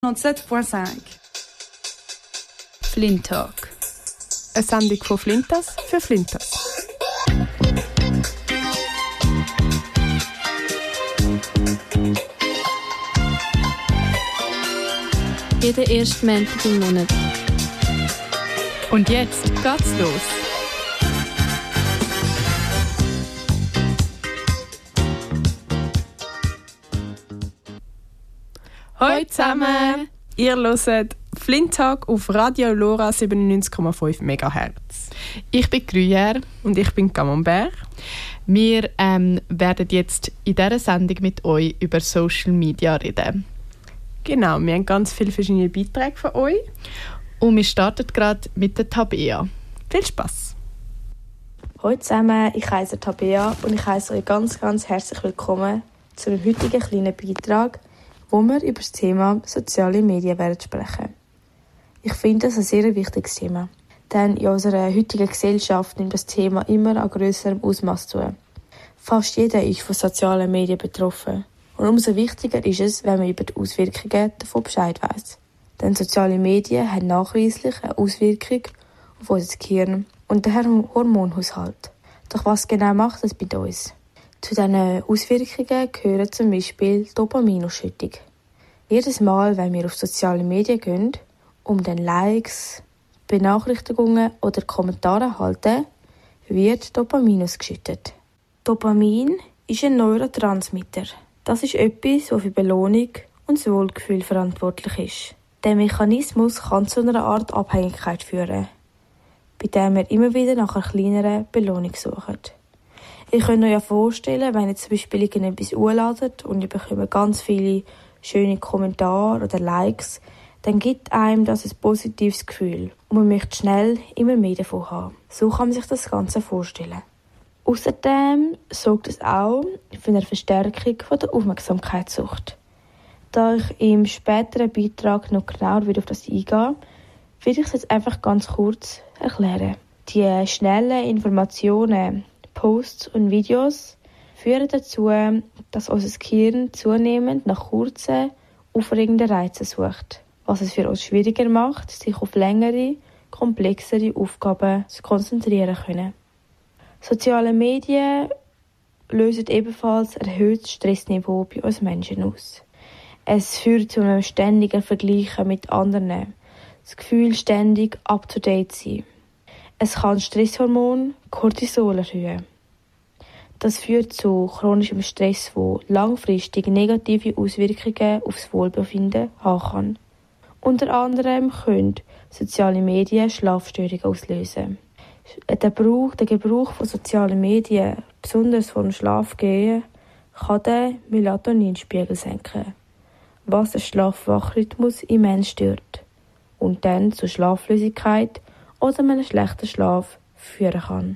97.5 Flint Talk. Eine Sendung von Flintas für Flintas. Jeden ersten Montag im Monat. Und jetzt geht's los. Hallo zusammen! Ihr hört Flint Talk auf Radio Lora 97,5 MHz. Ich bin Gruyère. Und ich bin Camembert. Wir werden jetzt in dieser Sendung mit euch über Social Media reden. Genau, wir haben ganz viele verschiedene Beiträge von euch. Und wir starten gerade mit der Tabea. Viel Spass! Hallo zusammen, ich heiße Tabea und ich heiße euch ganz herzlich willkommen zu einem heutigen kleinen Beitrag, wo wir über das Thema soziale Medien werden sprechen. Ich finde das ein sehr wichtiges Thema, denn in unserer heutigen Gesellschaft nimmt das Thema immer an grösserem Ausmaß zu. Fast jeder ist von sozialen Medien betroffen und umso wichtiger ist es, wenn man über die Auswirkungen davon Bescheid weiss. Denn soziale Medien haben nachweislich eine Auswirkung auf unser Gehirn und den Hormonhaushalt. Doch was genau macht das bei uns? Zu diesen Auswirkungen gehören zum Beispiel Dopaminausschüttung. Jedes Mal, wenn wir auf soziale Medien gehen, um dann Likes, Benachrichtigungen oder Kommentare zu erhalten, wird Dopamin ausgeschüttet. Dopamin ist ein Neurotransmitter. Das ist etwas, das für Belohnung und das Wohlgefühl verantwortlich ist. Der Mechanismus kann zu einer Art Abhängigkeit führen, bei der wir immer wieder nach einer kleineren Belohnung suchen. Ihr könnt euch ja vorstellen, wenn ihr zum Beispiel irgendetwas hochladet und ihr bekommt ganz viele schöne Kommentare oder Likes, dann gibt einem das ein positives Gefühl und man möchte schnell immer mehr davon haben. So kann man sich das Ganze vorstellen. Außerdem sorgt es auch für eine Verstärkung von der Aufmerksamkeitssucht. Da ich im späteren Beitrag noch genauer auf das eingehe, will ich es jetzt einfach ganz kurz erklären. Die schnellen Informationen, Posts und Videos führen dazu, dass unser Gehirn zunehmend nach kurzen, aufregenden Reizen sucht, was es für uns schwieriger macht, sich auf längere, komplexere Aufgaben zu konzentrieren können. Soziale Medien lösen ebenfalls ein erhöhtes Stressniveau bei uns Menschen aus. Es führt zu einem ständigen Vergleichen mit anderen, das Gefühl, ständig up-to-date zu sein. Es kann Stresshormon Cortisol erhöhen. Das führt zu chronischem Stress, der langfristig negative Auswirkungen auf das Wohlbefinden haben kann. Unter anderem können soziale Medien Schlafstörungen auslösen. Der Gebrauch von sozialen Medien, besonders von Schlafgehen, kann den Melatoninspiegel senken, was den Schlaf-Wach-Rhythmus immens stört und dann zu Schlaflosigkeit oder einem schlechten Schlaf führen kann.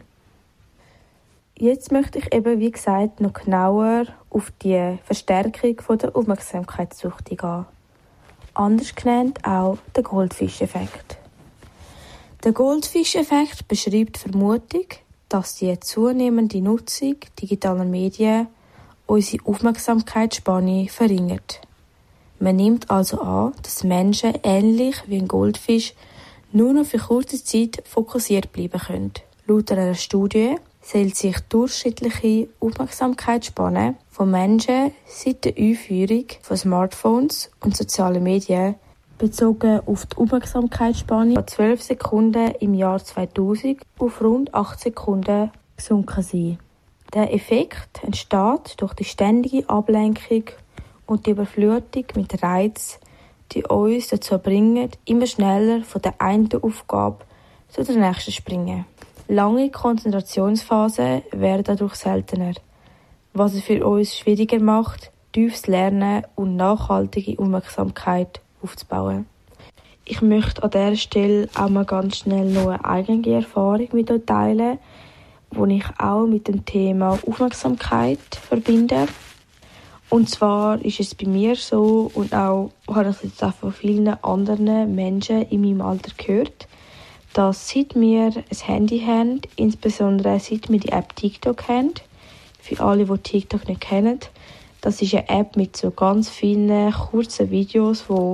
Jetzt möchte ich eben, wie gesagt, noch genauer auf die Verstärkung von der Aufmerksamkeitssucht eingehen. Anders genannt auch der Goldfischeffekt. Der Goldfischeffekt beschreibt die Vermutung, dass die zunehmende Nutzung digitaler Medien unsere Aufmerksamkeitsspanne verringert. Man nimmt also an, dass Menschen ähnlich wie ein Goldfisch nur noch für kurze Zeit fokussiert bleiben können. Laut einer Studie soll sich die durchschnittliche Aufmerksamkeitsspanne von Menschen seit der Einführung von Smartphones und sozialen Medien bezogen auf die Aufmerksamkeitsspanne von 12 Sekunden im Jahr 2000 auf rund 8 Sekunden gesunken sein. Der Effekt entsteht durch die ständige Ablenkung und die Überflutung mit Reizen, die uns dazu bringen, immer schneller von der einen Aufgabe zu der nächsten zu springen. Lange Konzentrationsphasen werden dadurch seltener, was es für uns schwieriger macht, tiefes Lernen und nachhaltige Aufmerksamkeit aufzubauen. Ich möchte an dieser Stelle auch mal ganz schnell noch eine eigene Erfahrung mit euch teilen, die ich auch mit dem Thema Aufmerksamkeit verbinde. Und zwar ist es bei mir so, und auch habe ich es jetzt auch von vielen anderen Menschen in meinem Alter gehört, dass seit wir ein Handy haben, insbesondere seit wir die App TikTok haben, für alle, die TikTok nicht kennen, das ist eine App mit so ganz vielen kurzen Videos, die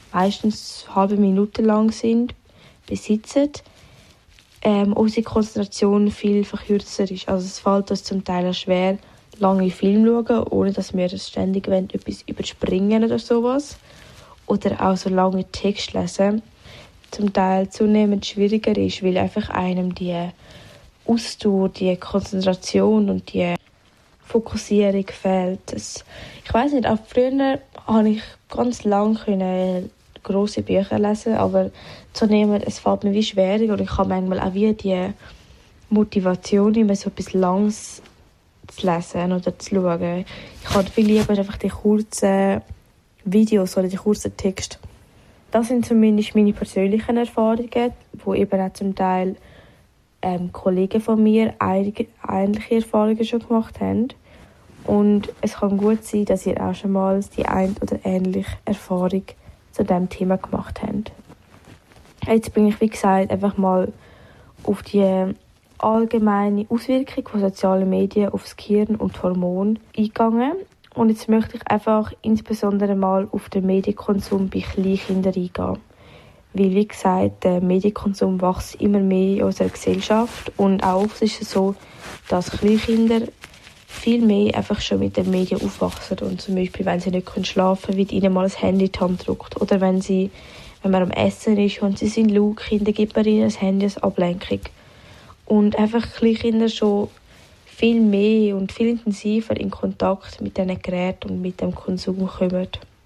meistens halbe Minute lang sind, besitzen, unsere Konzentration viel verkürzer ist. Also es fällt uns zum Teil schwer, lange Filme schauen, ohne dass wir ständig etwas überspringen oder sowas. Oder auch so lange Text lesen. Zum Teil zunehmend schwieriger ist, weil einfach einem die Ausdauer, die Konzentration und die Fokussierung fehlt. Ich weiss nicht, auch früher konnte ich ganz lange grosse Bücher lesen, aber zunehmend, es fällt mir wie schwierig und ich habe manchmal auch wie die Motivation, immer so etwas Langes zu lesen oder zu schauen. Ich habe viel lieber einfach die kurzen Videos oder die kurzen Texte. Das sind zumindest meine persönlichen Erfahrungen, wo eben auch zum Teil Kollegen von mir ähnliche Erfahrungen schon gemacht haben. Und es kann gut sein, dass ihr auch schon mal die ein oder ähnliche Erfahrung zu diesem Thema gemacht habt. Jetzt bin ich, wie gesagt, einfach mal auf die allgemeine Auswirkung von sozialen Medien auf das Gehirn und die Hormone eingegangen. Und jetzt möchte ich einfach insbesondere mal auf den Medienkonsum bei Kleinkindern eingehen. Weil, wie gesagt, der Medienkonsum wächst immer mehr in unserer Gesellschaft. Und auch oft ist es so, dass Kleinkinder viel mehr einfach schon mit den Medien aufwachsen. Und zum Beispiel, wenn sie nicht schlafen können, wird ihnen mal ein Handy in die Hand gedrückt. Oder wenn man am Essen ist und sie sind laut, Kinder gibt man ihnen das Handy als Ablenkung. Und einfach Kleinkinder schon viel mehr und viel intensiver in Kontakt mit diesen Geräten und mit dem Konsum kommen.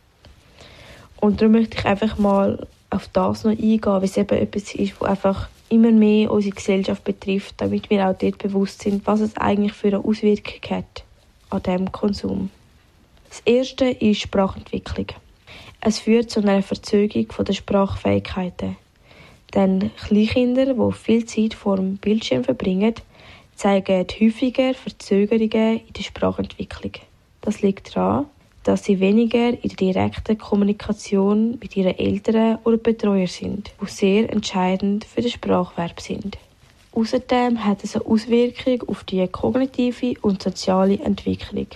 Und darum möchte ich einfach mal auf das noch eingehen, weil es eben etwas ist, was einfach immer mehr unsere Gesellschaft betrifft, damit wir auch dort bewusst sind, was es eigentlich für eine Auswirkung hat an diesem Konsum. Das erste ist Sprachentwicklung. Es führt zu einer Verzögerung der Sprachfähigkeiten. Denn Kleinkinder, die viel Zeit vor dem Bildschirm verbringen, zeigen häufiger Verzögerungen in der Sprachentwicklung. Das liegt daran, dass sie weniger in der direkten Kommunikation mit ihren Eltern oder Betreuern sind, die sehr entscheidend für den Spracherwerb sind. Außerdem hat es eine Auswirkung auf die kognitive und soziale Entwicklung.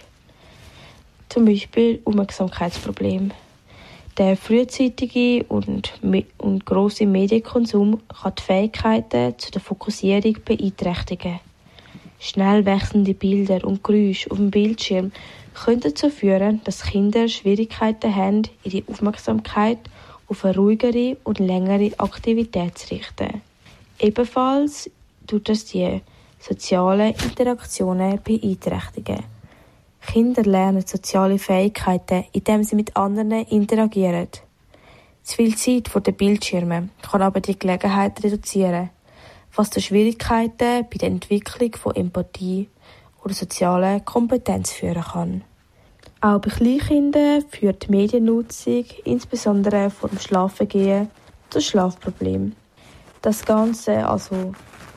Zum Beispiel Aufmerksamkeitsprobleme. Der frühzeitige und grosse Medienkonsum kann die Fähigkeiten zu der Fokussierung beeinträchtigen. Schnell wechselnde Bilder und Geräusche auf dem Bildschirm können dazu führen, dass Kinder Schwierigkeiten haben, ihre Aufmerksamkeit auf eine ruhigere und längere Aktivität zu richten. Ebenfalls tut das die sozialen Interaktionen beeinträchtigen. Kinder lernen soziale Fähigkeiten, indem sie mit anderen interagieren. Zu viel Zeit vor den Bildschirmen kann aber die Gelegenheit reduzieren, was zu Schwierigkeiten bei der Entwicklung von Empathie oder sozialer Kompetenz führen kann. Auch bei Kleinkindern führt die Mediennutzung, insbesondere vor dem Schlafengehen, zu Schlafproblemen. Das Ganze, also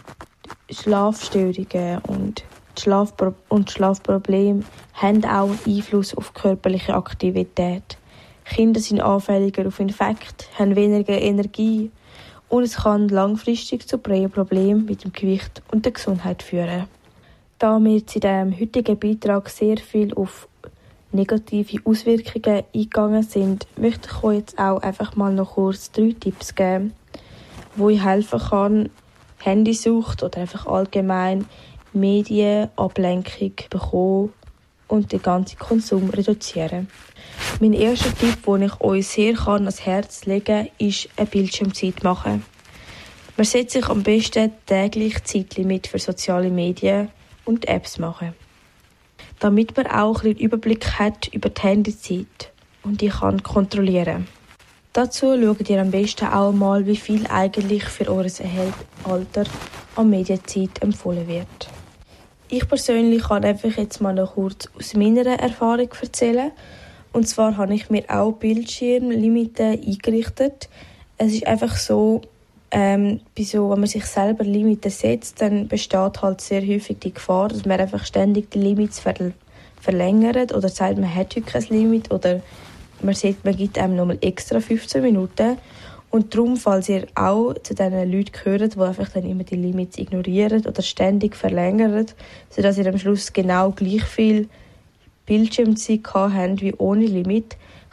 Schlafstörungen und Schlafprobleme, haben auch einen Einfluss auf körperliche Aktivität. Kinder sind anfälliger auf Infekte, haben weniger Energie und es kann langfristig zu Problemen mit dem Gewicht und der Gesundheit führen. Da wir in diesem heutigen Beitrag sehr viel auf negative Auswirkungen eingegangen sind, möchte ich euch jetzt auch einfach mal noch kurz 3 Tipps geben, wo ich helfen kann, Handysucht oder einfach allgemein Medienablenkung bekommen und den ganzen Konsum reduzieren. Mein erster Tipp, den ich euch sehr ans Herz legen kann, ist eine Bildschirmzeit machen. Man setzt sich am besten täglich Zeitlimit für soziale Medien und Apps machen, damit man auch einen Überblick hat über die Handyzeit und die kann kontrollieren. Dazu schaut ihr am besten auch mal, wie viel eigentlich für euer Alter an Medienzeit empfohlen wird. Ich persönlich kann einfach jetzt mal noch kurz aus meiner Erfahrung erzählen. Und zwar habe ich mir auch Bildschirmlimite eingerichtet. Es ist einfach so, wenn man sich selber Limite setzt, dann besteht halt sehr häufig die Gefahr, dass man einfach ständig die Limits verlängert oder sagt, man hat heute kein Limit oder man gibt einem nochmal extra 15 Minuten. Und darum, falls ihr auch zu diesen Leuten gehört, die einfach dann immer die Limits ignorieren oder ständig verlängern, sodass ihr am Schluss genau gleich viel Bildschirmzeit habt wie ohne Limit,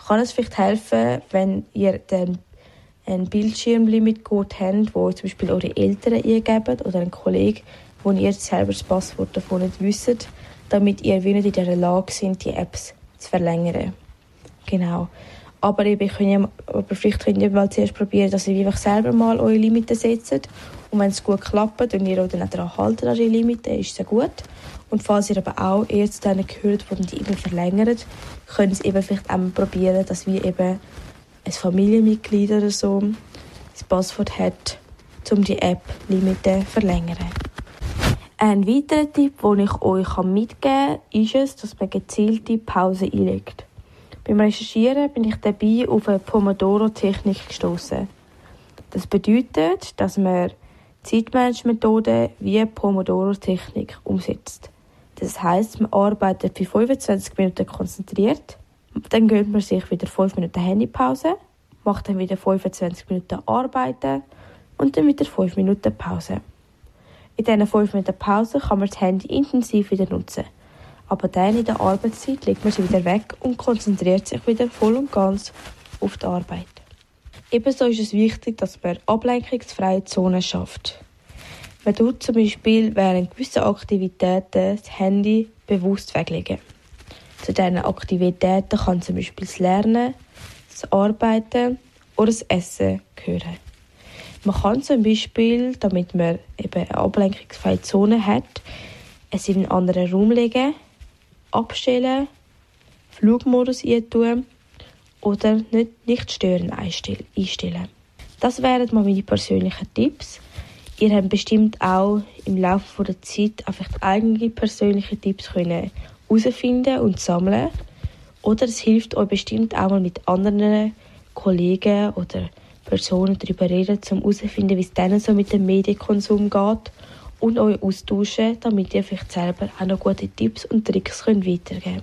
kann es vielleicht helfen, wenn ihr dann ein Bildschirmlimit-Code habt, wo zum Beispiel eure Eltern eingeben oder ein Kollege, wo ihr selber das Passwort davon nicht wisst, damit ihr nicht in der Lage seid, die Apps zu verlängern. Genau. Aber vielleicht könnt ihr mal zuerst probieren, dass ihr einfach selber mal eure Limite setzt. Und wenn es gut klappt und ihr euch dann auch daran haltet an die Limite, ist es gut. Und falls ihr aber auch eher zu denen gehört, die die eben verlängern, könnt ihr es eben vielleicht auch mal probieren, dass wir eben ein Familienmitglied oder so das Passwort hat, um die App-Limite zu verlängern. Ein weiterer Tipp, den ich euch mitgeben kann, ist es, dass man gezielte Pausen einlegt. Beim Recherchieren bin ich dabei auf eine Pomodoro-Technik gestoßen. Das bedeutet, dass man Zeitmanagementmethoden wie Pomodoro-Technik umsetzt. Das heisst, man arbeitet für 25 Minuten konzentriert, dann gönnt man sich wieder 5 Minuten Handypause, macht dann wieder 25 Minuten Arbeiten und dann wieder 5 Minuten Pause. In diesen 5 Minuten Pause kann man das Handy intensiv wieder nutzen. Aber dann in der Arbeitszeit legt man sie wieder weg und konzentriert sich wieder voll und ganz auf die Arbeit. Ebenso ist es wichtig, dass man ablenkungsfreie Zonen schafft. Man tut zum Beispiel während gewisser Aktivitäten das Handy bewusst weglegen. Zu diesen Aktivitäten kann zum Beispiel das Lernen, das Arbeiten oder das Essen gehören. Man kann zum Beispiel, damit man eben eine ablenkungsfreie Zone hat, es in einen anderen Raum legen, abstellen, Flugmodus eintun oder nicht stören einstellen. Das wären mal meine persönlichen Tipps. Ihr habt bestimmt auch im Laufe der Zeit einfach eigene persönliche Tipps herausfinden und sammeln. Oder es hilft euch bestimmt auch mal mit anderen Kollegen oder Personen darüber reden, um herauszufinden, wie es denen so mit dem Medienkonsum geht und euch austauschen, damit ihr vielleicht selber auch noch gute Tipps und Tricks weitergeben könnt.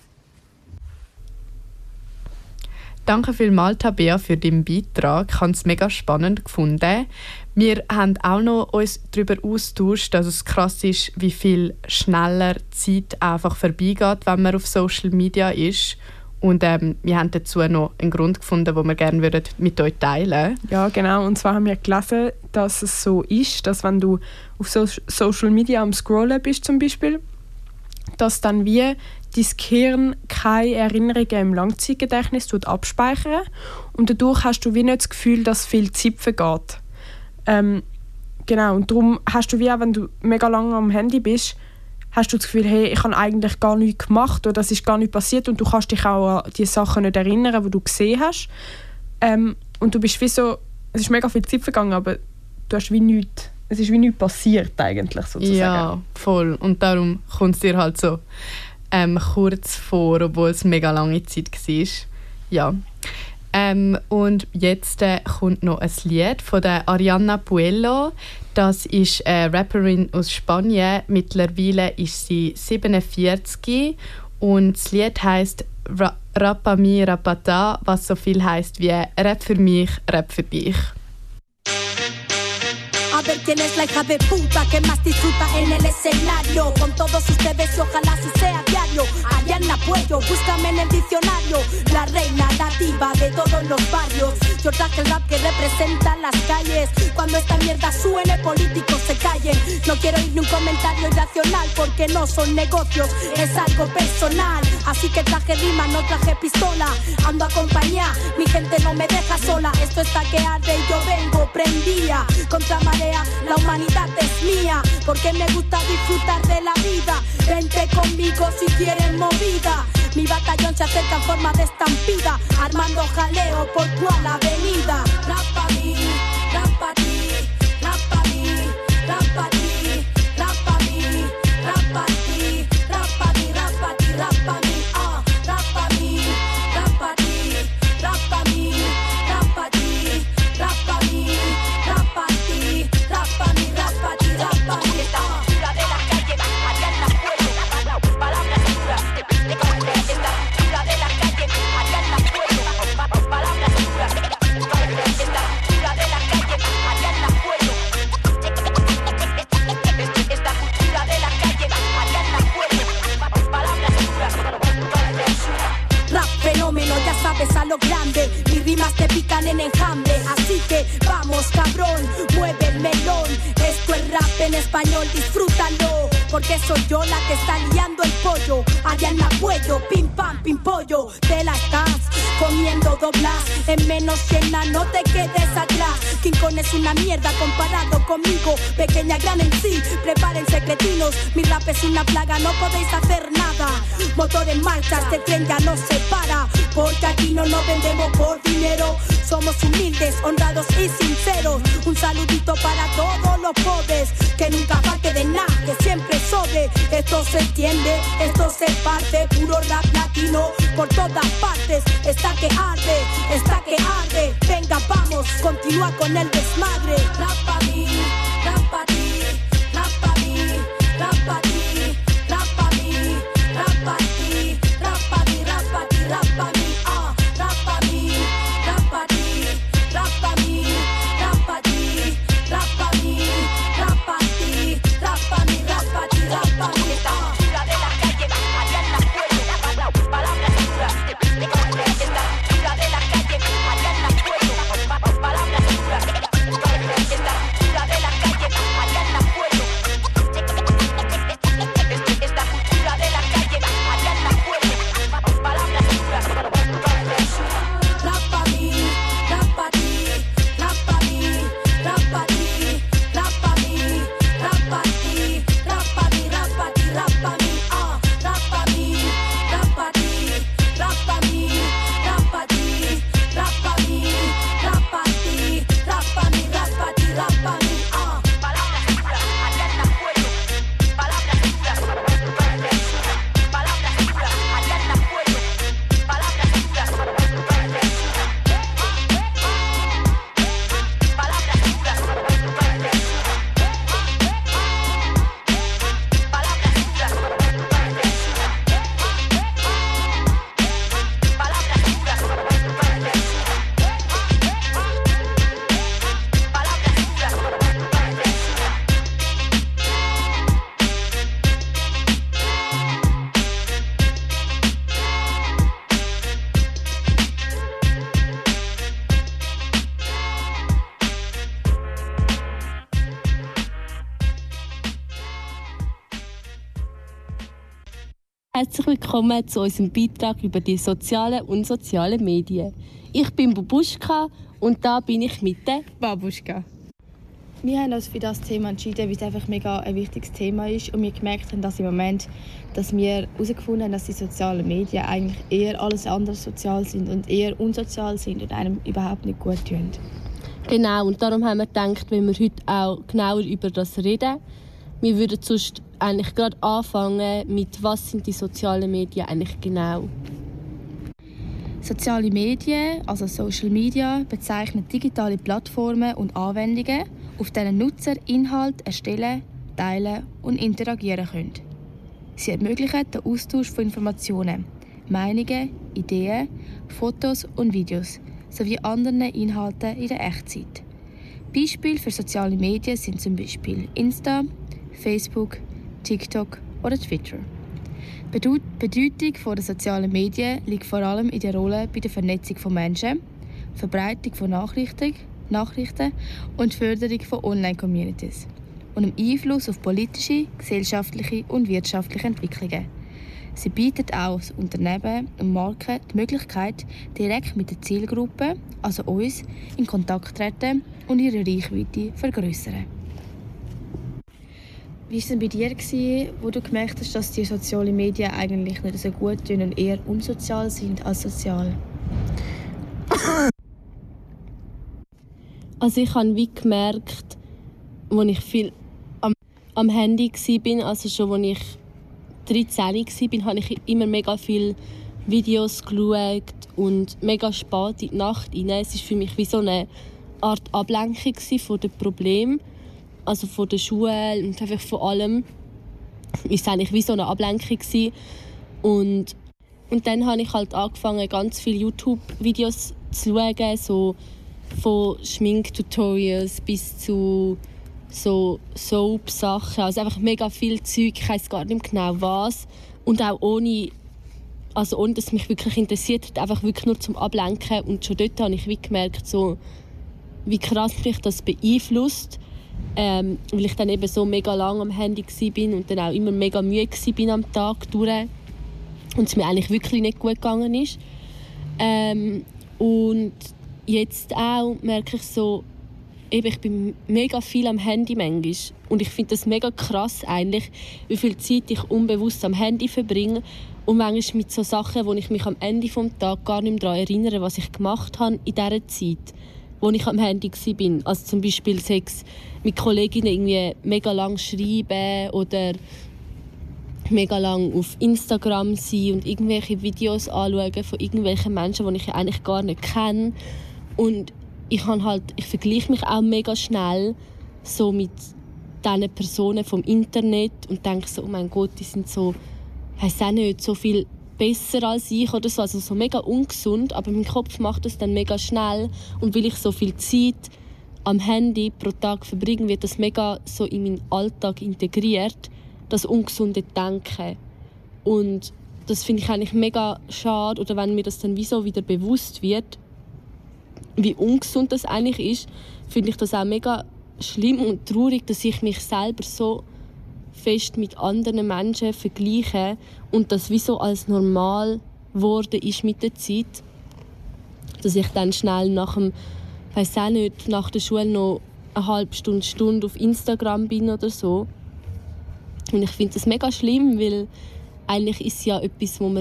Danke vielmals, Tabea, für deinen Beitrag. Ich habe es mega spannend gefunden. Wir haben auch noch uns darüber austauscht, dass es krass ist, wie viel schneller die Zeit einfach vorbeigeht, wenn man auf Social Media ist. Und wir haben dazu noch einen Grund gefunden, den wir gerne mit euch teilen würden. Ja, genau. Und zwar haben wir gelesen, dass es so ist, dass wenn du auf Social Media am Scrollen bist zum Beispiel, dass dann wie dein Gehirn keine Erinnerungen im Langzeitgedächtnis abspeichern und dadurch hast du wie nicht das Gefühl, dass viel Zeit vergeht. Genau, und darum hast du wie auch, wenn du mega lange am Handy bist, hast du das Gefühl, hey, ich habe eigentlich gar nichts gemacht oder es ist gar nichts passiert und du kannst dich auch an die Sachen nicht erinnern, die du gesehen hast. Und du bist wie so, es ist mega viel Zeit vergangen, aber du hast wie nichts, es ist wie nichts passiert eigentlich sozusagen. Ja, voll. Und darum kommt es dir halt so kurz vor, obwohl es mega lange Zeit war. Ja. Und jetzt kommt noch ein Lied von der Ariana Puello. Das ist eine Rapperin aus Spanien. Mittlerweile ist sie 47 und das Lied heisst Rapa mi, rapata, was so viel heisst wie Rap für mich, Rap für dich. A ver quién es la hija de puta que más disfruta en el escenario. Con todos ustedes y ojalá si sea diario. Ariana Puello, búscame en el diccionario. La reina nativa de todos los barrios. Yo traje el rap que representa las calles. Cuando esta mierda suene, políticos se callen. No quiero oír ni un comentario irracional porque no son negocios, es algo personal. Así que traje rima, no traje pistola. Ando acompañada, mi gente no me deja sola. Esto está que arde y yo vengo prendía. Contra marea, la humanidad es mía, porque me gusta disfrutar de la vida. Vente conmigo si quieres movida. Mi batallón se acerca en forma de estampida, armando jaleo por cual avenida. Rap pa' mí, rap pa' ti, rap pa' mí, rap pa' ti, rap pa' mí, rap pa' ti, rap pa' ti, rap pa' ti, rap pa' mí, rap pa' mí, rap pa' ti, rap pa' mí, rap pa' ti, rap pa' mí, rap pa' ti, rap pa' mí, rap pa' ti, rap pa' mí. Esta cultura de la calle, Ariana Puello, palabras duras, esta cultura de la calle, Ariana Puello, palabras duras. hambre, así que vamos cabrón, mueve el melón. Esto es rap en español, disfrútalo, porque soy yo la que está liando el pollo. Ariana Puello, pim pam, pim pollo, te la estás comiendo doblas. En menos llena, no te quedes atrás. King Kong es una mierda comparado conmigo. Pequeña, gran en sí, prepárense cretinos. Mi rap es una plaga, no podéis hacer nada. Motor en marcha, este tren ya no se para, porque aquí no nos vendemos por dinero. Somos humildes, honrados y sinceros. Un saludito para todos los pobres, que nunca falte de nada, que siempre sobre. Esto se entiende, esto se parte. Puro rap latino por todas partes. Está que arde, está que arde. Venga, vamos, continúa con el desmadre. Rap pa' mí, rap pa' ti, rap pa' mí, rap pa' ti, rap pa' mí, rap pa' ti, rap pa' mí, rap pa' ti, rap pa' mí, rap pa' mí, rap pa' ti, rap pa' mí, rap pa' ti, rap pa' mí, rap pa' ti, rap pa' mí, rap pa' ti, rap pa' mí. Esta cultura de la calle, Ariana Puello, palabras duras. Esta cultura de la calle, Ariana Puello, palabras duras. Esta cultura de la calle, Ariana Puello. Esta cultura de la calle, Ariana Puello, palabras duras. Rap pa' mí, rap pa' ti, rap pa' mí, rap pa' ti, rap pa' mí, rap pa' ti, rap pa' mí, rap pa' ti, rap pa' mí, rap pa' mí, rap pa' ti, rap pa' mí, rap pa' ti, rap pa' mí, rap pa' ti, rap pa' mí, rap pa' ti, rap pa' mí, palabras duras, Ariana Puello, palabras duras, palabras duras, Ariana Puello, palabras duras, palabras duras, Herzlich willkommen zu unserem Beitrag über die sozialen und sozialen Medien. Ich bin Bubuschka und da bin ich mit der Babuschka. Wir haben uns für das Thema entschieden, weil es einfach mega ein wichtiges Thema ist und wir gemerkt haben, dass im Moment, dass wir herausgefunden haben, dass die sozialen Medien eigentlich eher alles andere sozial sind und eher unsozial sind und einem überhaupt nicht gut tun. Genau, und darum haben wir gedacht, wenn wir heute auch genauer über das reden, wir würden sonst eigentlich gerade anfangen mit, was sind die sozialen Medien eigentlich genau? Soziale Medien, also Social Media, bezeichnen digitale Plattformen und Anwendungen, auf denen Nutzer Inhalte erstellen, teilen und interagieren können. Sie ermöglichen den Austausch von Informationen, Meinungen, Ideen, Fotos und Videos sowie anderen Inhalten in der Echtzeit. Beispiele für soziale Medien sind zum Beispiel Insta, Facebook, TikTok oder Twitter. Die Bedeutung der sozialen Medien liegt vor allem in der Rolle bei der Vernetzung von Menschen, Verbreitung von Nachrichten und Förderung von Online-Communities und dem Einfluss auf politische, gesellschaftliche und wirtschaftliche Entwicklungen. Sie bietet auch als Unternehmen und Marken die Möglichkeit, direkt mit der Zielgruppe, also uns, in Kontakt zu treten und ihre Reichweite vergrößern. Wie war es denn bei dir, wo du gemerkt hast, dass die sozialen Medien eigentlich nicht so gut tun und eher unsozial sind als sozial? Also ich habe wie gemerkt, als ich viel am Handy war, also schon als ich 13 war, habe ich immer mega viele Videos geschaut und mega spät in die Nacht rein. Es war für mich wie so eine Art Ablenkung von dem Problem, also von der Schule und einfach von allem. Es war eigentlich wie so eine Ablenkung. Und dann habe ich halt angefangen, ganz viele YouTube-Videos zu schauen, so von Schminktutorials bis zu so Soap-Sachen, also einfach mega viel Zeug, ich weiss gar nicht mehr genau was. Und auch ohne also ohne dass es mich wirklich interessiert hat, einfach wirklich nur zum Ablenken. Und schon dort habe ich wie gemerkt, so, wie krass mich das beeinflusst, weil ich dann eben so mega lang am Handy war und dann auch immer mega müde war am Tag durch und es mir eigentlich wirklich nicht gut gegangen ist. Und jetzt auch merke ich so, eben, ich bin mega viel am Handy manchmal. Und ich finde das mega krass eigentlich, wie viel Zeit ich unbewusst am Handy verbringe. Und manchmal mit so Sachen, wo ich mich am Ende des Tages gar nicht mehr daran erinnere, was ich gemacht habe in dieser Zeit, wo ich am Handy war. Also zum Beispiel Sex mit Kolleginnen irgendwie mega lang schreiben oder mega lang auf Instagram sein und irgendwelche Videos anschauen von irgendwelchen Menschen, die ich eigentlich gar nicht kenne. Und ich vergleiche mich auch mega schnell so mit diesen Personen vom Internet und denke so, oh mein Gott, die sind so, weiss auch nicht, so viel besser als ich oder so. Also so mega ungesund, aber mein Kopf macht das dann mega schnell. Und weil ich so viel Zeit am Handy pro Tag verbringe, wird das mega so in meinen Alltag integriert, das ungesunde Denken. Und das finde ich eigentlich mega schade, oder wenn mir das dann wieso wieder bewusst wird, wie ungesund das eigentlich ist, finde ich das auch mega schlimm und traurig, dass ich mich selber so fest mit anderen Menschen vergleiche und das wie so als normal geworden ist mit der Zeit, dass ich dann schnell nach der Schule noch eine halbe Stunde auf Instagram bin oder so. Und ich finde das mega schlimm, weil eigentlich ist es ja etwas, wo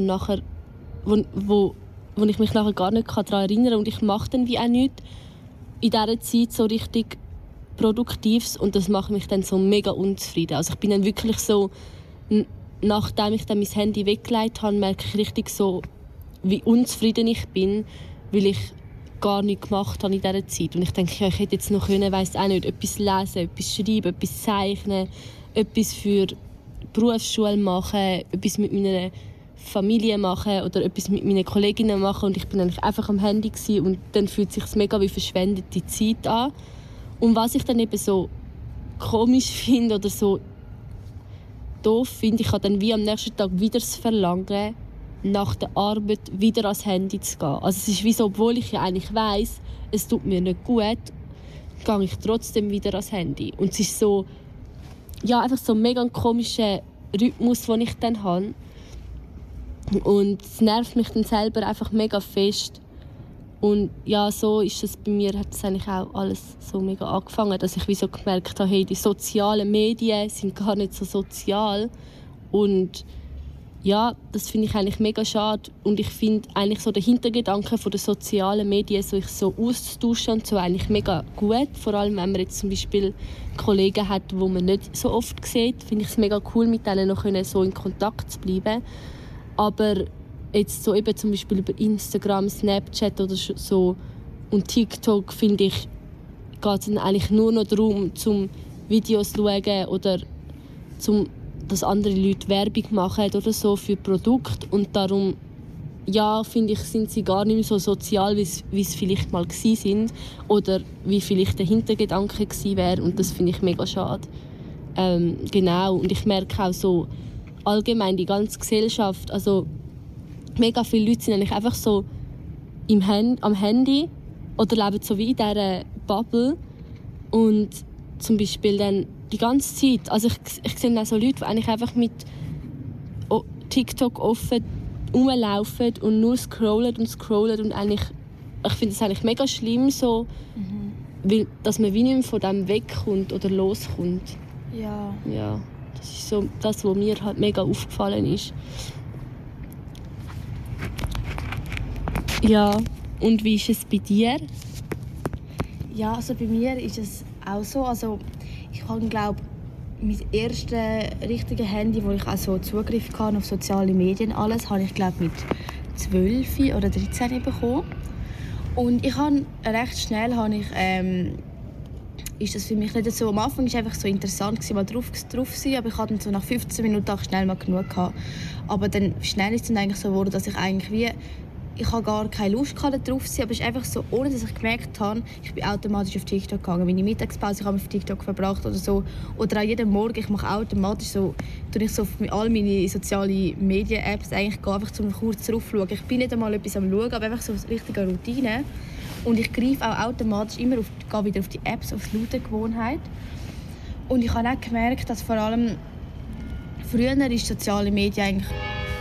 ich mich nachher gar nicht daran erinnern kann und ich mache dann wie auch nichts in dieser Zeit so richtig Produktives und das macht mich dann so mega unzufrieden. Also ich bin dann wirklich so, nachdem ich dann mein Handy weggelegt habe, merke ich richtig so, wie unzufrieden ich bin, weil ich gar nichts gemacht habe in dieser Zeit. Und ich denke, ja, ich hätte jetzt noch können, weiss auch nicht, etwas lesen, etwas schreiben, etwas zeichnen, etwas für die Berufsschule machen, etwas mit meiner Familie machen oder etwas mit meinen Kolleginnen machen und ich bin eigentlich einfach am Handy gewesen und dann fühlt es sich mega wie verschwendete Zeit an. Und was ich dann eben so komisch finde oder so doof finde, ich habe dann wie am nächsten Tag wieder das Verlangen, nach der Arbeit wieder ans Handy zu gehen. Also es ist wie so, obwohl ich ja eigentlich weiss, es tut mir nicht gut, gehe ich trotzdem wieder ans Handy. Und es ist so, ja, einfach so ein mega komischer Rhythmus, den ich dann habe. Und es nervt mich dann selber einfach mega fest. Und ja, so ist es bei mir, hat es eigentlich auch alles so mega angefangen, dass ich wie so gemerkt habe, hey, die sozialen Medien sind gar nicht so sozial. Und ja, das finde ich eigentlich mega schade. Und ich finde eigentlich so den Hintergedanken von den sozialen Medien, sich so auszutauschen und so, eigentlich mega gut. Vor allem, wenn man jetzt zum Beispiel Kollegen hat, die man nicht so oft sieht, finde ich es mega cool, mit denen noch so in Kontakt zu bleiben. Aber jetzt so eben zum Beispiel über Instagram, Snapchat oder so und TikTok, finde ich, geht es dann eigentlich nur noch darum, zum Videos zu schauen oder dass andere Leute Werbung machen oder so für Produkte. Und darum, ja, finde ich, sind sie gar nicht mehr so sozial, wie es vielleicht mal gewesen sind oder wie vielleicht der Hintergedanke gewesen wäre. Und das finde ich mega schade. Genau, und ich merke auch so allgemein die ganze Gesellschaft, also mega viele Leute sind eigentlich einfach so am Handy oder leben so wie in dieser Bubble und zum Beispiel dann die ganze Zeit, also ich sehe auch so Leute, die eigentlich einfach mit TikTok offen rumlaufen und nur scrollen und eigentlich, ich finde es eigentlich mega schlimm so, weil, dass man wie nicht mehr von dem wegkommt oder loskommt. Ja. Ja, das ist so das, was mir halt mega aufgefallen ist. Ja, und wie ist es bei dir? Ja, also bei mir ist es auch so. Also ich habe, glaube mein erstes richtiges Handy, wo ich auch so Zugriff hatte auf soziale Medien, alles, habe ich, glaube mit 12 oder 13 bekommen. Und ich habe recht schnell ist das für mich nicht so. Am Anfang war es einfach so interessant, mal drauf zu sein, aber ich hatte so nach 15 Minuten auch schnell mal genug gehabt. Aber dann schnell ist es dann eigentlich so geworden, dass ich eigentlich wie ich habe gar keine Lust darauf zu sein, aber es ist einfach so, ohne dass ich gemerkt habe, ich bin automatisch auf TikTok gegangen. Meine Mittagspause habe ich auf TikTok verbracht oder so. Oder auch jeden Morgen, ich mache automatisch so, tue ich so auf all meine sozialen Medien-Apps eigentlich einfach zum kurz draufschauen. Ich bin nicht einmal etwas am Schauen, aber einfach so eine richtige Routine. Und ich greife auch automatisch immer gehe wieder auf die Apps, auf die Lautgewohnheit. Und ich habe auch gemerkt, dass vor allem früher ist soziale Medien eigentlich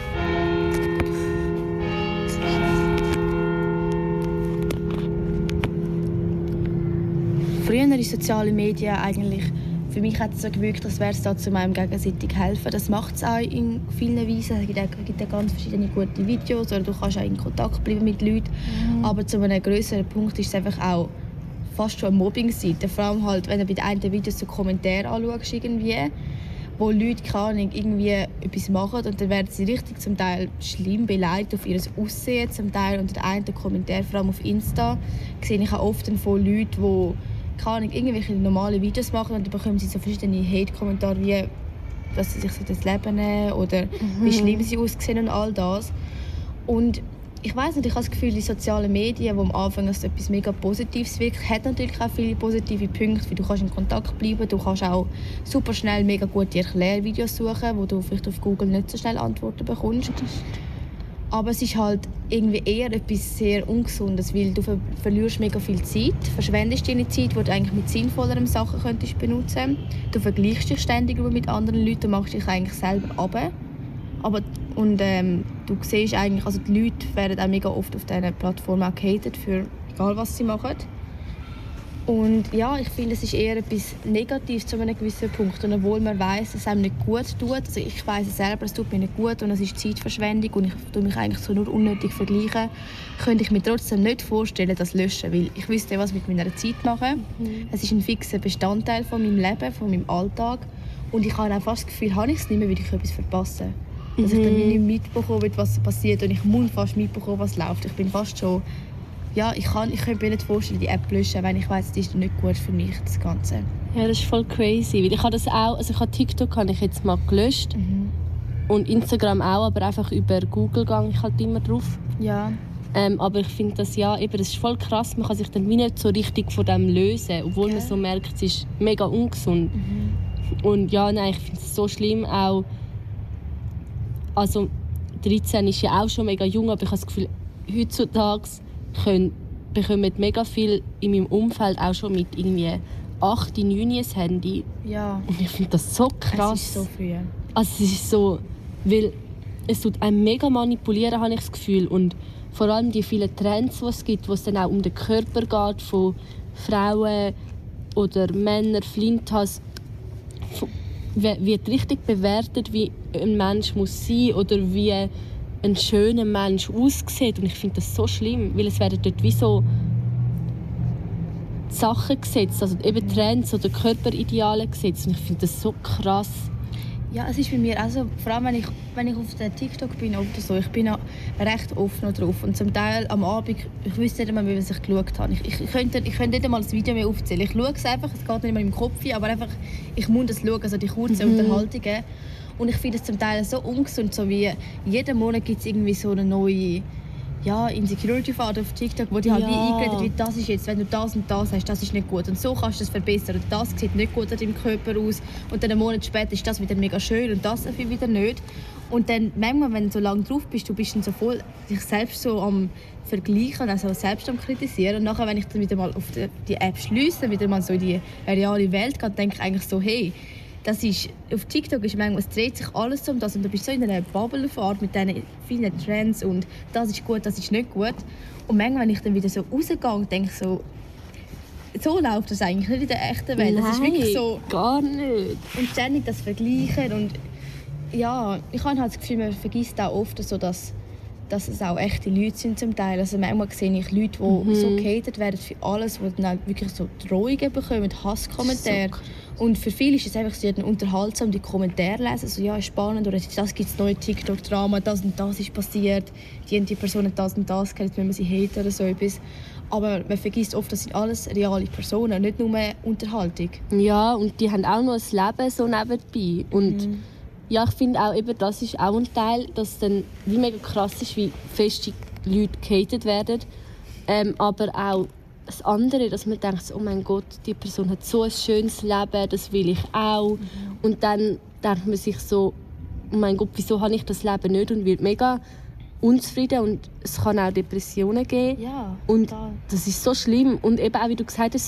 für mich hat es so gewirkt, als wäre es da zu meinem gegenseitig helfen. Das macht es auch in vielen Weisen. Es gibt ja ganz verschiedene gute Videos oder du kannst auch in Kontakt bleiben mit Leuten. Aber zu einem grösseren Punkt ist es einfach auch fast schon eine Mobbing-Seite. Vor allem halt, wenn du bei den einen Videos so Kommentare anschaust, irgendwie, wo Leute irgendwie etwas machen und dann werden sie richtig zum Teil schlimm beleidigt auf ihr Aussehen. Zum Teil unter den einen Kommentaren, vor allem auf Insta, sehe ich auch oft von Leuten, die irgendwelche normale Videos machen und dann bekommen sie so verschiedene Hate-Kommentare, wie dass sie sich so das Leben nehmen oder wie schlimm sie aussehen und all das. Und ich weiss nicht, ich habe das Gefühl, die sozialen Medien, die am Anfang als etwas mega Positives wirkt, hat natürlich auch viele positive Punkte, wie du kannst in Kontakt bleiben, du kannst auch super schnell mega gute Erklärvideos suchen, wo du vielleicht auf Google nicht so schnell Antworten bekommst. Aber es ist halt irgendwie eher etwas sehr Ungesundes, weil du verlierst mega viel Zeit, verschwendest deine Zeit, die du eigentlich mit sinnvolleren Sachen könntest benutzen. Du vergleichst dich ständig mit anderen Leuten und machst dich eigentlich selber runter. Du siehst eigentlich, also die Leute werden auch mega oft auf diesen Plattformen auch gehatet, für egal was sie machen. Und ja, ich finde, es ist eher etwas Negatives zu einem gewissen Punkt. Und obwohl man weiss, dass es einem nicht gut tut, also ich weiss es selber, es tut mir nicht gut und es ist Zeitverschwendung und ich tue mich eigentlich so nur unnötig vergleichen, könnte ich mir trotzdem nicht vorstellen, das zu löschen, weil ich wüsste, was ich mit meiner Zeit mache. Es ist ein fixer Bestandteil von meinem Leben, von meinem Alltag. Und ich habe auch fast das Gefühl, habe ich es nicht mehr, würde ich etwas verpassen. Dass ich dann nicht mitbekomme, was passiert und ich muss fast mitbekommen, was läuft. Ich bin fast schon... Ja, ich könnte mir nicht vorstellen, die App löschen, wenn ich weiss, das ist nicht gut für mich, das Ganze. Ja, das ist voll crazy, weil ich habe das auch, also ich habe TikTok habe ich jetzt mal gelöscht und Instagram auch, aber einfach über Google gehe ich halt immer drauf. Ja. Aber ich finde das das ist voll krass, man kann sich dann wie nicht so richtig von dem lösen, obwohl man so merkt, es ist mega ungesund. Und ja, nein, ich finde es so schlimm auch, also 13 ist ja auch schon mega jung, aber ich habe das Gefühl, heutzutage bekommen mega viel in meinem Umfeld auch schon mit irgendwie 8, 9 ein Handy. Ja. Und ich finde das so krass. Es ist so früh. Also es ist so, weil es tut einem mega manipulieren, habe ich das Gefühl. Und vor allem die vielen Trends, die es gibt, wo es dann auch um den Körper geht, von Frauen oder Männern, Flinthas, wird richtig bewertet, wie ein Mensch muss sein oder wie ein schöner Mensch aussieht. Und ich finde das so schlimm, weil es werden dort wie so Sachen gesetzt, also eben Trends oder Körperideale gesetzt. Und ich finde das so krass. Ja, es ist bei mir auch so, vor allem wenn ich auf der TikTok bin oder so, ich bin auch recht offen drauf. Und zum Teil am Abend, ich wüsste nicht einmal, wie ich geschaut habe. Ich könnte nicht einmal das Video mehr aufzählen. Ich schaue es einfach, es geht nicht mehr in meinem Kopf hin, aber einfach, ich muss das schauen, also die kurzen Unterhaltungen. Und ich finde es zum Teil so ungesund, so wie jeden Monat gibt es irgendwie so eine neue Insecurity-Phase auf TikTok, wo die halt wie eingeredet wird, das ist jetzt, wenn du das und das hast, das ist nicht gut. Und so kannst du das verbessern. Und das sieht nicht gut an deinem Körper aus. Und dann einen Monat später ist das wieder mega schön und das dafür wieder nicht. Und dann manchmal, wenn du so lange drauf bist, du bist dann so voll dich selbst so am Vergleichen, also selbst am Kritisieren. Und nachher, wenn ich dann wieder mal auf die App schliesse, wieder mal so in die reale Welt gehe, denke ich eigentlich so, hey, das ist, auf TikTok ist manchmal, es dreht sich alles um das und du bist so in einer Bubble-Fahrt mit diesen vielen Trends und das ist gut, das ist nicht gut. Und manchmal, wenn ich dann wieder so rausgehe, denke ich so läuft das eigentlich nicht in der echten Welt. Das ist wirklich so... gar nicht. Und ständig das Vergleichen und ja, ich habe halt das Gefühl, man vergisst auch oft so, dass es auch echte Leute sind zum Teil. Also manchmal sehe ich Leute, die so gehatet werden für alles, die dann auch wirklich so Drohungen bekommen, Hasskommentare. So. Und für viele ist es einfach so unterhaltsam, die Kommentare lesen. Also, ja, ist spannend, oder das gibt es neue TikTok-Drama, das und das ist passiert, die Person das und das kennt, wenn man sie hatet oder so etwas. Aber man vergisst oft, das sind alles reale Personen, nicht nur Unterhaltung. Ja, und die haben auch noch ein Leben so nebenbei. Und ja, ich finde auch, eben, das ist auch ein Teil, dass dann wie mega krass ist, wie fest die Leute gehatet werden. Aber auch das andere, dass man denkt, oh mein Gott, die Person hat so ein schönes Leben, das will ich auch. Und dann denkt man sich so, oh mein Gott, wieso habe ich das Leben nicht, und wird mega unzufrieden, und es kann auch Depressionen geben. Ja, und total. das ist so schlimm. Und eben auch, wie du gesagt hast,